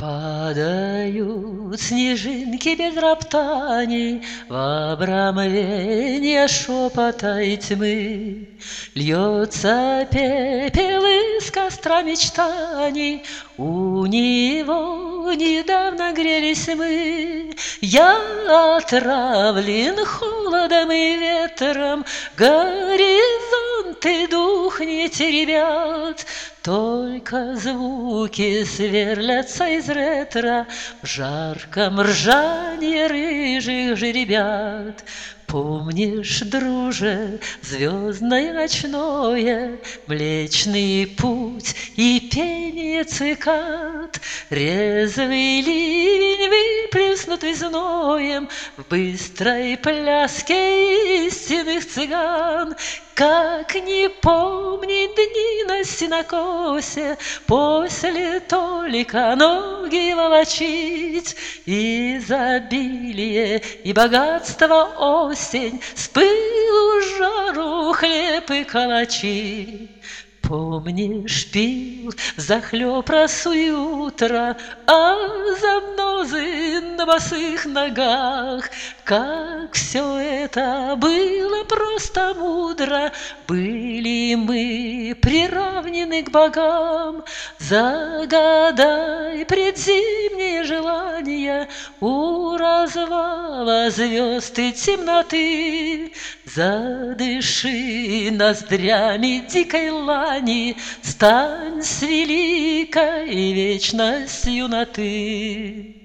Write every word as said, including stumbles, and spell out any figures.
Падают снежинки без роптаний В обрамление шепота и тьмы. Льется пепел из костра мечтаний, У него недавно грелись мы. Я отравлен холодом и ветром, Горизонты дух не теребят, Только звуки сверлятся из ретро В жарком ржанье рыжих жеребят. Помнишь, друже, звездное ночное, Млечный путь и пение цикад, Резвый ливень, выплеснутый зноем, В быстрой пляске истинных цыган. Как не помнить дни на сенокосе, После толика ноги волочить, Изобилие и богатство осень, С пылу жару хлеб и калачи. Помнишь, пил взахлеб росу и утро, А занозы на босых ногах. Как все это было просто мудро, Были мы приравнены к богам. Загадай предзимние желания У развала звезд и темноты. Задыши ноздрями дикой лани, Стань с великой вечностью юноты.